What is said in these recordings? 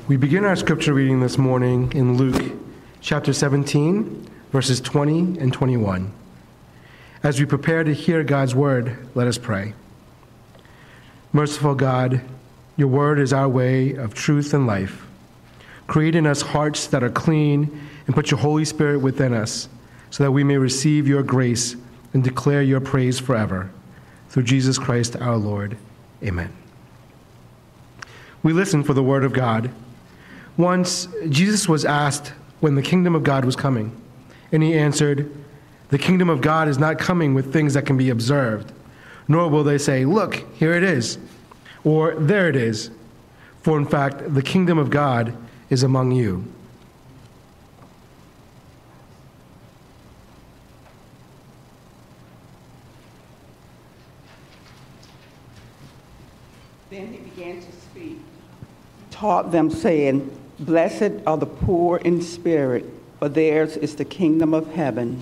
We begin our scripture reading this morning in Luke chapter 17, verses 20 and 21. As we prepare to hear God's word, let us pray. Merciful God, your word is our way of truth and life. Create in us hearts that are clean and put your Holy Spirit within us so that we may receive your grace and declare your praise forever. Through Jesus Christ our Lord. Amen. We listen for the word of God. Once, Jesus was asked when the kingdom of God was coming, and he answered, "The kingdom of God is not coming with things that can be observed, nor will they say, 'Look, here it is,' or 'There it is.' For in fact, the kingdom of God is among you." Then he began to speak. He taught them, saying, "Blessed are the poor in spirit, for theirs is the kingdom of heaven.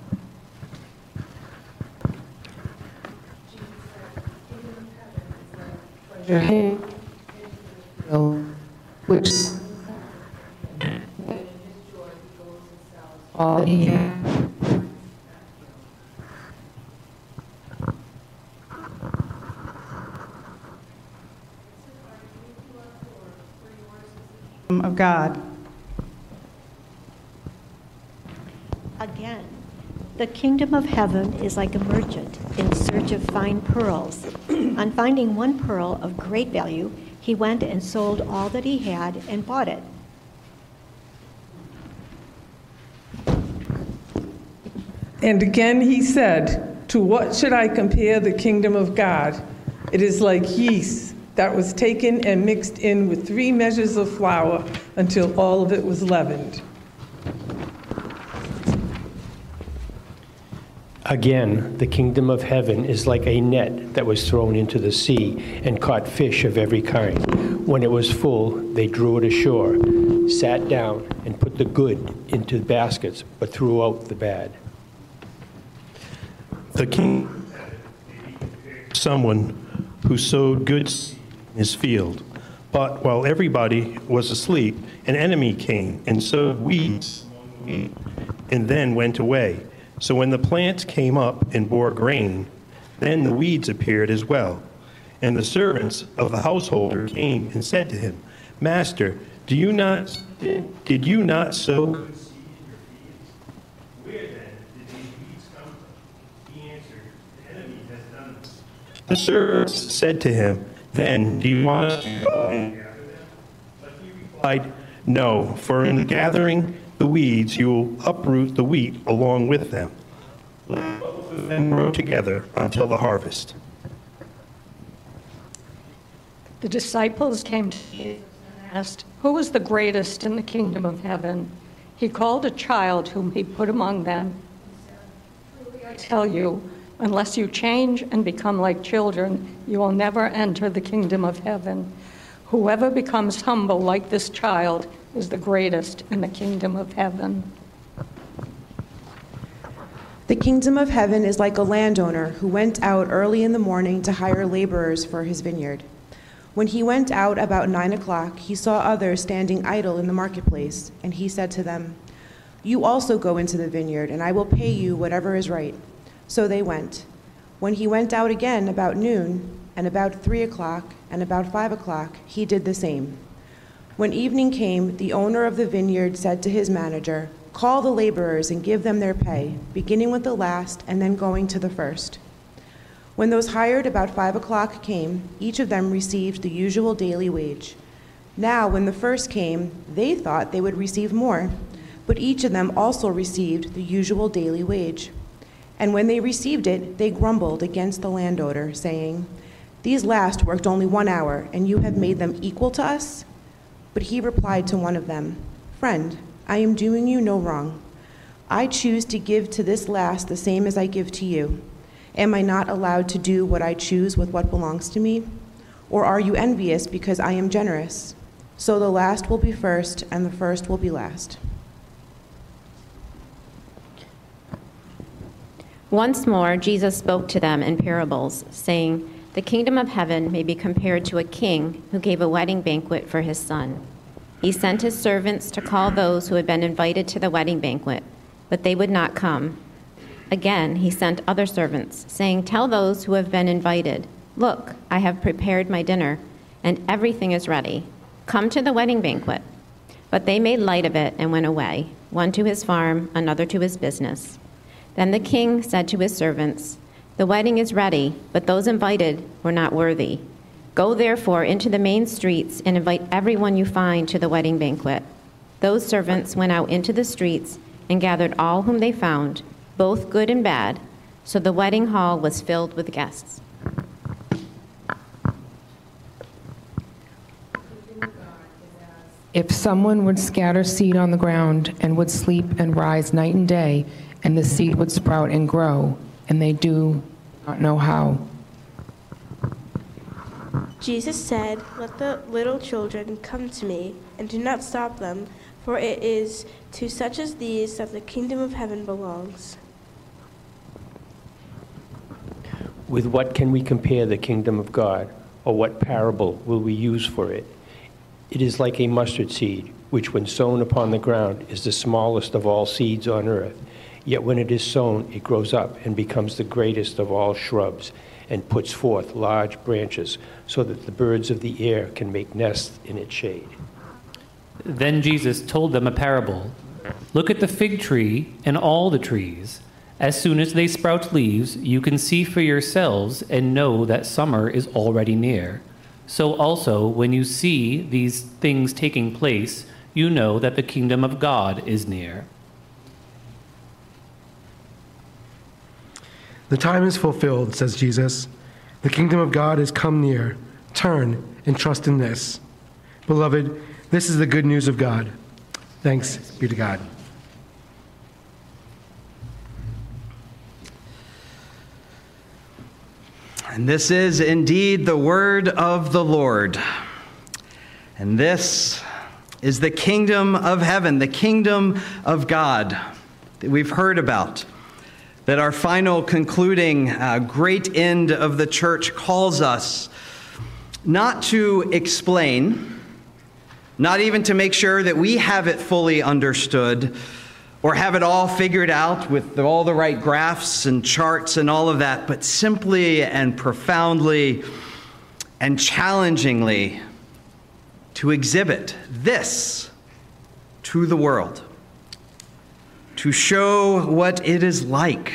Which all here. Of God." Again, the kingdom of heaven is like a merchant in search of fine pearls. On finding one pearl of great value, he went and sold all that he had and bought it. And again he said, "To what should I compare the kingdom of God? It is like yeast that was taken and mixed in with 3 measures of flour until all of it was leavened." Again, the kingdom of heaven is like a net that was thrown into the sea and caught fish of every kind. When it was full, they drew it ashore, sat down, and put the good into baskets, but threw out the bad. The king, someone who sowed good seed in his field. But while everybody was asleep, an enemy came and sowed weeds and then went away. So when the plants came up and bore grain, then the weeds appeared as well. And the servants of the householder came and said to him, "Master, did you not sow good seed in your fields? Where then did these weeds come from?" He answered, "The enemy has done this." The servants said to him, "Then do you want us to go and gather them?" But he replied, "No, for in gathering the weeds you will uproot the wheat along with them. Let both of them grow together until the harvest." The disciples came to Jesus and asked, "Who is the greatest in the kingdom of heaven?" He called a child whom he put among them. "Truly I tell you, unless you change and become like children, you will never enter the kingdom of heaven. Whoever becomes humble like this child is the greatest in the kingdom of heaven." The kingdom of heaven is like a landowner who went out early in the morning to hire laborers for his vineyard. When he went out about 9 o'clock, he saw others standing idle in the marketplace, and he said to them, "You also go into the vineyard, and I will pay you whatever is right." So they went. When he went out again about noon, and about 3 o'clock, and about 5 o'clock, he did the same. When evening came, the owner of the vineyard said to his manager, "Call the laborers and give them their pay, beginning with the last and then going to the first." When those hired about 5 o'clock came, each of them received the usual daily wage. Now, when the first came, they thought they would receive more, but each of them also received the usual daily wage. And when they received it, they grumbled against the landowner, saying, "These last worked only 1 hour, and you have made them equal to us?" But he replied to one of them, "Friend, I am doing you no wrong. I choose to give to this last the same as I give to you. Am I not allowed to do what I choose with what belongs to me? Or are you envious because I am generous? So the last will be first, and the first will be last." Once more, Jesus spoke to them in parables, saying, "The kingdom of heaven may be compared to a king who gave a wedding banquet for his son. He sent his servants to call those who had been invited to the wedding banquet, but they would not come. Again, he sent other servants, saying, "Tell those who have been invited, 'Look, I have prepared my dinner, and everything is ready. Come to the wedding banquet.' But they made light of it and went away, one to his farm, another to his business. Then the king said to his servants, 'The wedding is ready, but those invited were not worthy. Go therefore into the main streets and invite everyone you find to the wedding banquet.' Those servants went out into the streets and gathered all whom they found, both good and bad, so the wedding hall was filled with guests." If someone would scatter seed on the ground and would sleep and rise night and day, and the seed would sprout and grow, and they do not know how. Jesus said, "Let the little children come to me, and do not stop them, for it is to such as these that the kingdom of heaven belongs." With what can we compare the kingdom of God, or what parable will we use for it? It is like a mustard seed, which when sown upon the ground is the smallest of all seeds on earth. Yet when it is sown, it grows up and becomes the greatest of all shrubs, and puts forth large branches, so that the birds of the air can make nests in its shade. Then Jesus told them a parable. "Look at the fig tree and all the trees. As soon as they sprout leaves, you can see for yourselves and know that summer is already near. So also, when you see these things taking place, you know that the kingdom of God is near." The time is fulfilled, says Jesus. The kingdom of God is come near. Turn and trust in this. Beloved, this is the good news of God. Thanks be to God. And this is indeed the word of the Lord. And this is the kingdom of heaven, the kingdom of God that we've heard about, that our final concluding great end of the church calls us not to explain, not even to make sure that we have it fully understood or have it all figured out with all the right graphs and charts and all of that, but simply and profoundly and challengingly to exhibit this to the world, to show what it is like.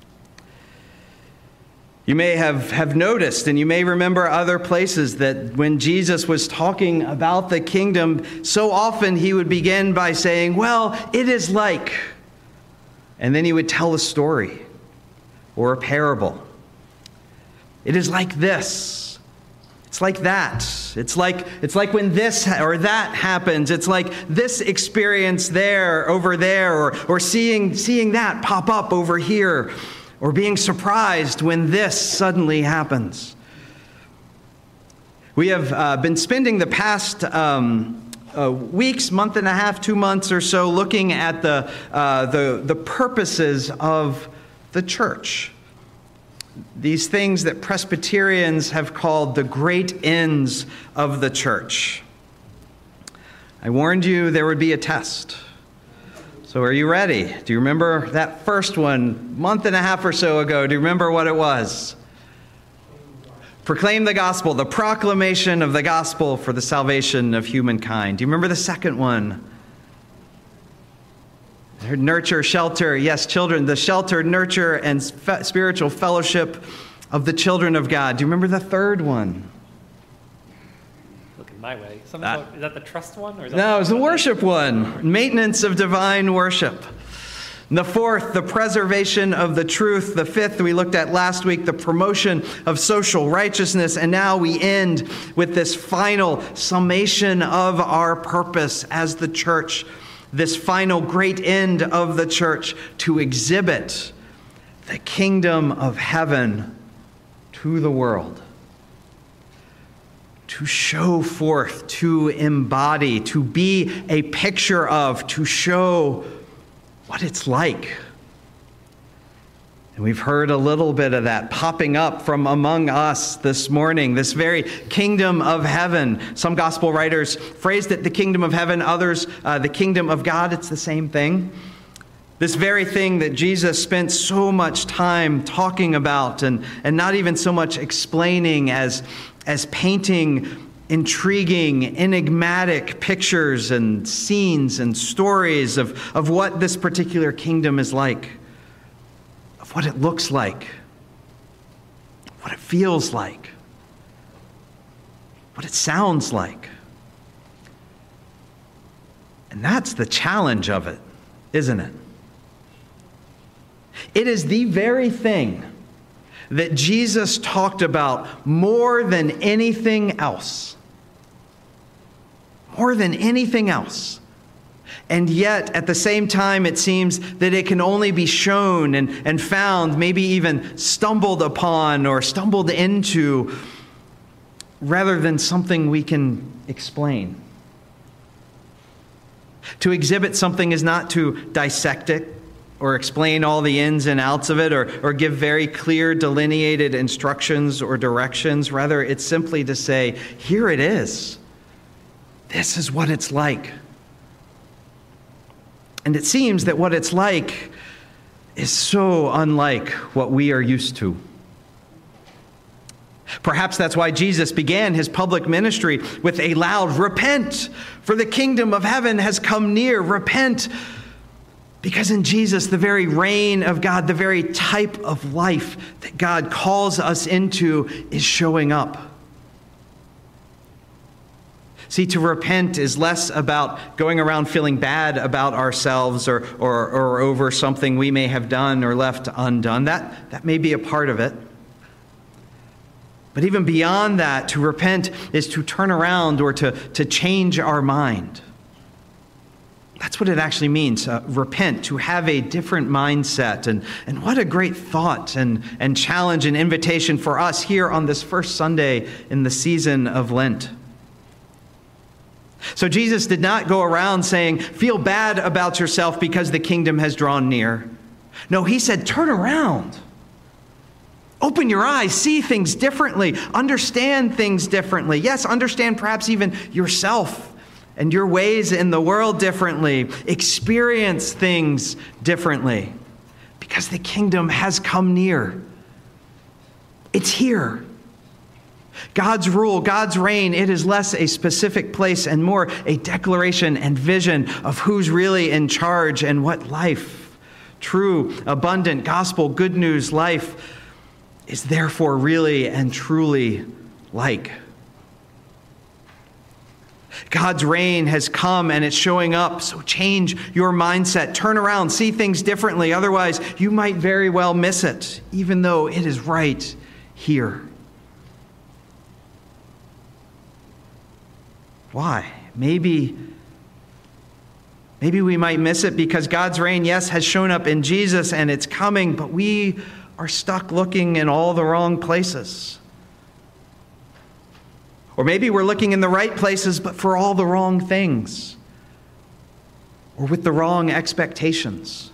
You may have noticed, and you may remember other places, that when Jesus was talking about the kingdom, so often he would begin by saying, "Well, it is like," and then he would tell a story or a parable. It is like this. It's like that. It's like when this or that happens. It's like this experience there, over there, or seeing that pop up over here, or being surprised when this suddenly happens. We have been spending the past weeks, month and a half, 2 months or so, looking at the purposes of the church. These things that Presbyterians have called the great ends of the church. I warned you there would be a test. So are you ready? Do you remember that first one, month and a half or so ago? Do you remember what it was? Proclaim the gospel, the proclamation of the gospel for the salvation of humankind. Do you remember the second one? Nurture, shelter, yes, children, the shelter, nurture, and spiritual fellowship of the children of God. Do you remember the third one? Looking my way. Is that the trust one? Or is that No, it was the worship one. Maintenance of divine worship. And the fourth, the preservation of the truth. The fifth, we looked at last week, the promotion of social righteousness. And now we end with this final summation of our purpose as the church, this final great end of the church, to exhibit the kingdom of heaven to the world. To show forth, to embody, to be a picture of, to show what it's like. And we've heard a little bit of that popping up from among us this morning, this very kingdom of heaven. Some gospel writers phrased it the kingdom of heaven, others the kingdom of God. It's the same thing. This very thing that Jesus spent so much time talking about and not even so much explaining as painting intriguing, enigmatic pictures and scenes and stories of what this particular kingdom is like. What it looks like, what it feels like, what it sounds like. And that's the challenge of it, isn't it? It is the very thing that Jesus talked about more than anything else. More than anything else. And yet, at the same time, it seems that it can only be shown and found, maybe even stumbled upon or stumbled into, rather than something we can explain. To exhibit something is not to dissect it or explain all the ins and outs of it or give very clear, delineated instructions or directions. Rather, it's simply to say, here it is. This is what it's like. And it seems that what it's like is so unlike what we are used to. Perhaps that's why Jesus began his public ministry with a loud, "Repent, for the kingdom of heaven has come near." Repent, because in Jesus, the very reign of God, the very type of life that God calls us into is showing up. See, to repent is less about going around feeling bad about ourselves or over something we may have done or left undone. That may be a part of it. But even beyond that, to repent is to turn around or to change our mind. That's what it actually means, repent, to have a different mindset. And what a great thought and challenge and invitation for us here on this first Sunday in the season of Lent. So Jesus did not go around saying, feel bad about yourself because the kingdom has drawn near. No, he said, turn around. Open your eyes, see things differently, understand things differently. Yes, understand perhaps even yourself and your ways in the world differently. Experience things differently because the kingdom has come near. It's here. God's rule, God's reign, it is less a specific place and more a declaration and vision of who's really in charge and what life, true, abundant, gospel, good news life is therefore really and truly like. God's reign has come and it's showing up, so change your mindset. Turn around, see things differently. Otherwise, you might very well miss it, even though it is right here. Why? Maybe we might miss it because God's reign, yes, has shown up in Jesus and it's coming, but we are stuck looking in all the wrong places. Or maybe we're looking in the right places, but for all the wrong things. Or with the wrong expectations.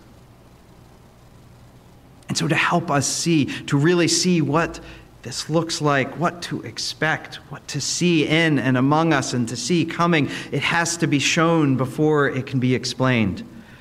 And so to help us see, to really see what this looks like, what to expect, what to see in and among us and to see coming, it has to be shown before it can be explained.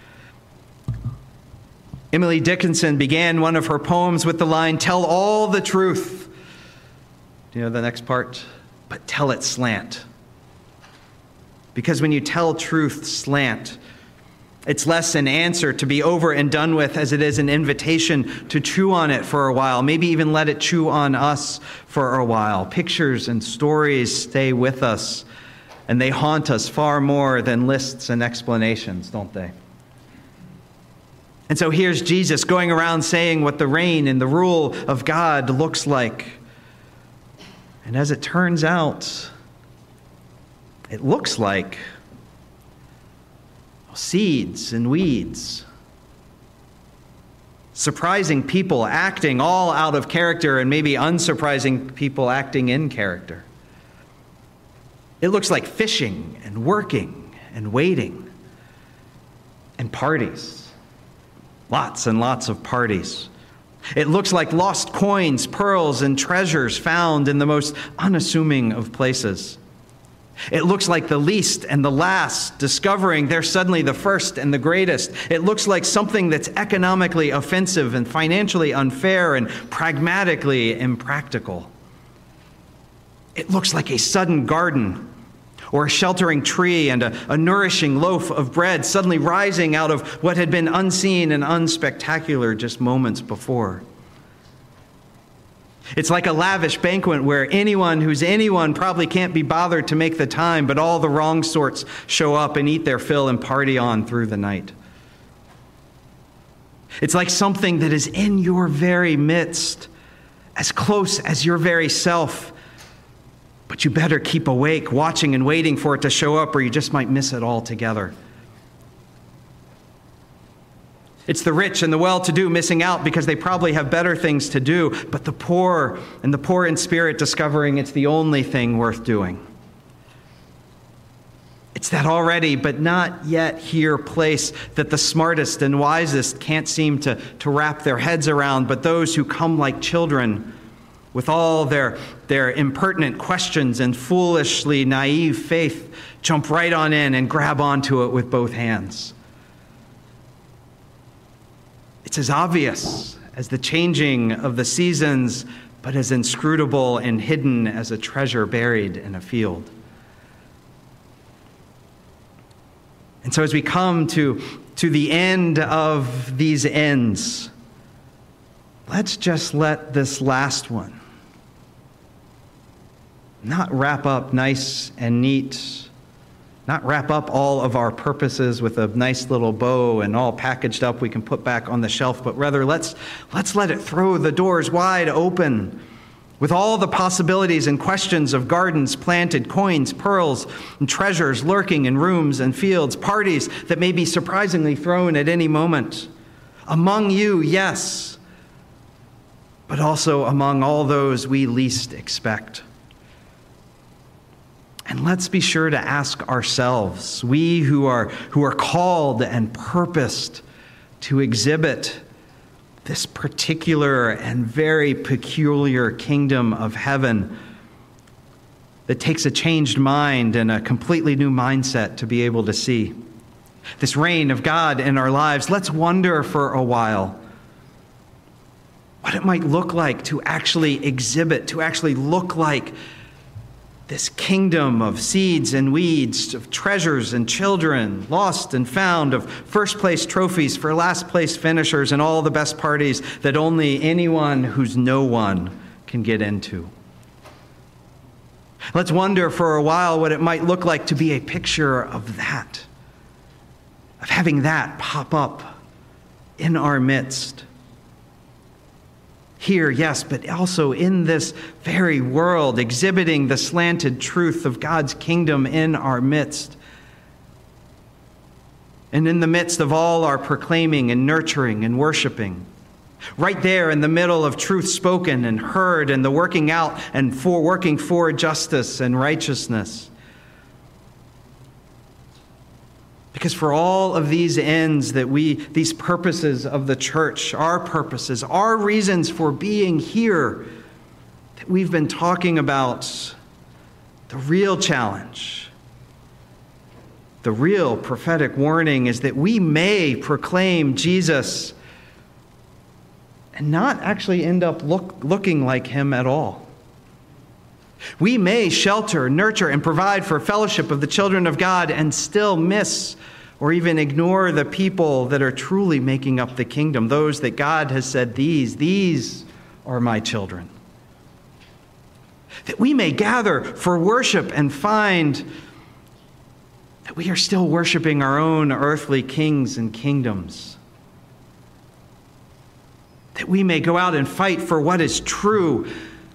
Emily Dickinson began one of her poems with the line, "Tell all the truth." Do you know the next part? But tell it slant. Because when you tell truth slant, it's less an answer to be over and done with as it is an invitation to chew on it for a while, maybe even let it chew on us for a while. Pictures and stories stay with us, and they haunt us far more than lists and explanations, don't they? And so here's Jesus going around saying what the reign and the rule of God looks like. And as it turns out, it looks like seeds and weeds. Surprising people acting all out of character and maybe unsurprising people acting in character. It looks like fishing and working and waiting and parties. Lots and lots of parties. It looks like lost coins, pearls, and treasures found in the most unassuming of places. It looks like the least and the last discovering they're suddenly the first and the greatest. It looks like something that's economically offensive and financially unfair and pragmatically impractical. It looks like a sudden garden or a sheltering tree and a nourishing loaf of bread suddenly rising out of what had been unseen and unspectacular just moments before. It's like a lavish banquet where anyone who's anyone probably can't be bothered to make the time, but all the wrong sorts show up and eat their fill and party on through the night. It's like something that is in your very midst, as close as your very self, but you better keep awake, watching and waiting for it to show up, or you just might miss it altogether. It's the rich and the well-to-do missing out because they probably have better things to do, but the poor and the poor in spirit discovering it's the only thing worth doing. It's that already but not yet here place that the smartest and wisest can't seem to wrap their heads around, but those who come like children with all their impertinent questions and foolishly naive faith jump right on in and grab onto it with both hands. It's as obvious as the changing of the seasons, but as inscrutable and hidden as a treasure buried in a field. And so as we come to the end of these ends, let's just let this last one not wrap up nice and neat, not wrap up all of our purposes with a nice little bow and all packaged up we can put back on the shelf, but rather let's let it throw the doors wide open with all the possibilities and questions of gardens planted, coins, pearls, and treasures lurking in rooms and fields, parties that may be surprisingly thrown at any moment. Among you, yes, but also among all those we least expect. And let's be sure to ask ourselves, we who are called and purposed to exhibit this particular and very peculiar kingdom of heaven that takes a changed mind and a completely new mindset to be able to see. This reign of God in our lives, let's wonder for a while what it might look like to actually exhibit, to actually look like this kingdom of seeds and weeds, of treasures and children, lost and found, of first place trophies for last place finishers, and all the best parties that only anyone who's no one can get into. Let's wonder for a while what it might look like to be a picture of that, of having that pop up in our midst. Here, yes, but also in this very world, exhibiting the slanted truth of God's kingdom in our midst. And in the midst of all our proclaiming and nurturing and worshiping, right there in the middle of truth spoken and heard and the working out and working for justice and righteousness. Because for all of these ends these purposes of the church, our purposes, our reasons for being here that we've been talking about, the real challenge, the real prophetic warning is that we may proclaim Jesus and not actually end up looking like him at all. We may shelter, nurture, and provide for fellowship of the children of God and still miss or even ignore the people that are truly making up the kingdom, those that God has said, these are my children. That we may gather for worship and find that we are still worshiping our own earthly kings and kingdoms. That we may go out and fight for what is true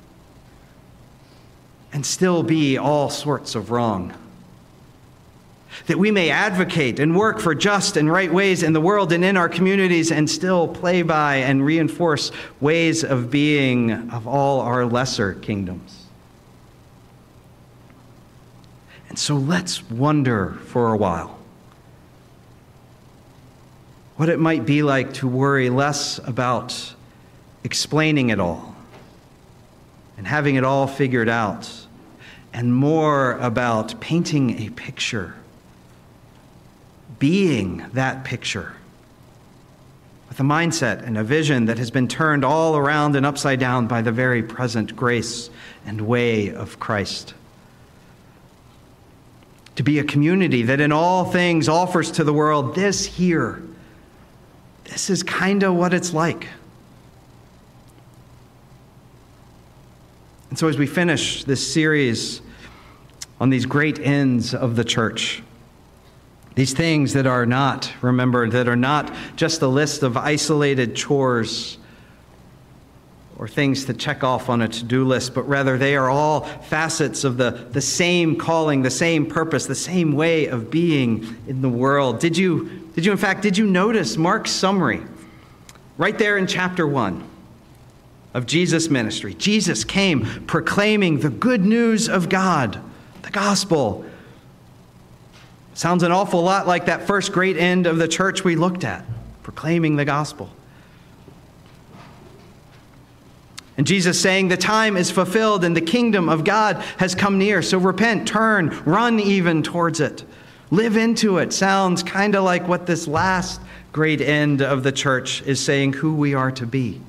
and still be all sorts of wrong. That we may advocate and work for just and right ways in the world and in our communities and still play by and reinforce ways of being of all our lesser kingdoms. And so let's wonder for a while what it might be like to worry less about explaining it all and having it all figured out, and more about painting a picture, being that picture, with a mindset and a vision that has been turned all around and upside down by the very present grace and way of Christ. To be a community that in all things offers to the world this here. This is kind of what it's like. And so as we finish this series on these great ends of the church, these things that are not remembered, that are not just a list of isolated chores or things to check off on a to-do list, but rather they are all facets of the same calling, the same purpose, the same way of being in the world. Did you notice Mark's summary right there in chapter 1 of Jesus' ministry? Jesus came proclaiming the good news of God, the gospel. Sounds an awful lot like that first great end of the church we looked at, proclaiming the gospel. And Jesus saying, the time is fulfilled and the kingdom of God has come near. So repent, turn, run even towards it. Live into it. Sounds kind of like what this last great end of the church is saying who we are to be.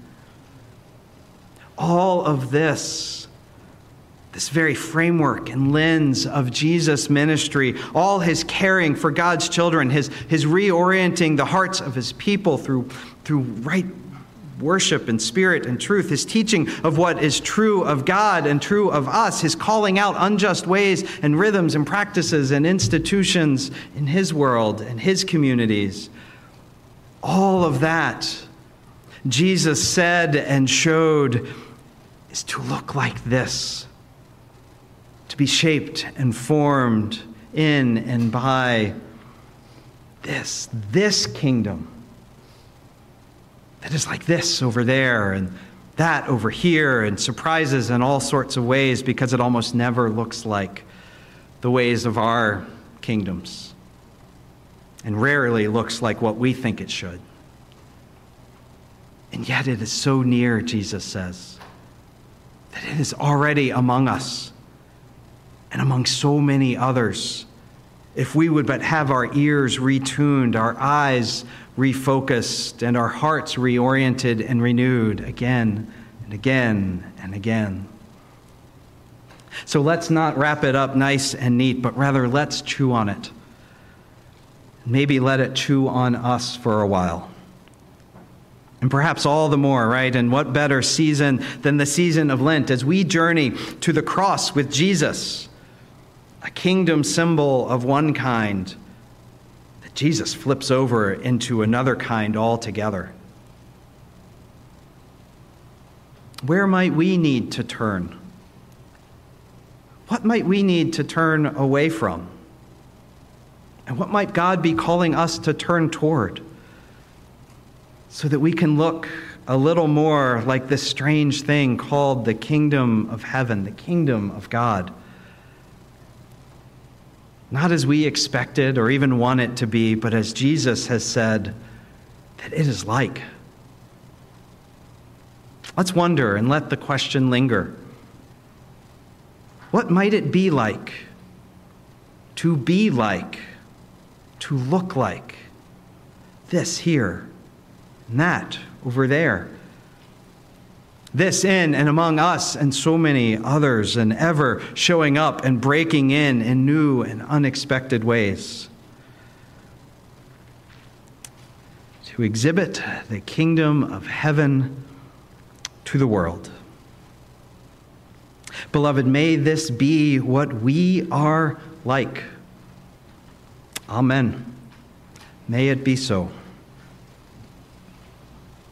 All of this very framework and lens of Jesus' ministry, all his caring for God's children, his reorienting the hearts of his people through right worship and spirit and truth, his teaching of what is true of God and true of us, his calling out unjust ways and rhythms and practices and institutions in his world and his communities. All of that, Jesus said and showed, is to look like this, to be shaped and formed in and by this kingdom that is like this over there and that over here, and surprises in all sorts of ways because it almost never looks like the ways of our kingdoms and rarely looks like what we think it should. And yet it is so near, Jesus says, that it is already among us and among so many others. If we would but have our ears retuned, our eyes refocused, and our hearts reoriented and renewed again and again and again. So let's not wrap it up nice and neat, but rather let's chew on it. Maybe let it chew on us for a while. And perhaps all the more, right? And what better season than the season of Lent as we journey to the cross with Jesus, a kingdom symbol of one kind that Jesus flips over into another kind altogether. Where might we need to turn? What might we need to turn away from? And what might God be calling us to turn toward so that we can look a little more like this strange thing called the kingdom of heaven, the kingdom of God? Not as we expected or even want it to be, but as Jesus has said that it is like. Let's wonder and let the question linger. What might it be like to look like this here and that over there? This in and among us and so many others, and ever showing up and breaking in new and unexpected ways. To exhibit the kingdom of heaven to the world. Beloved, may this be what we are like. Amen. May it be so.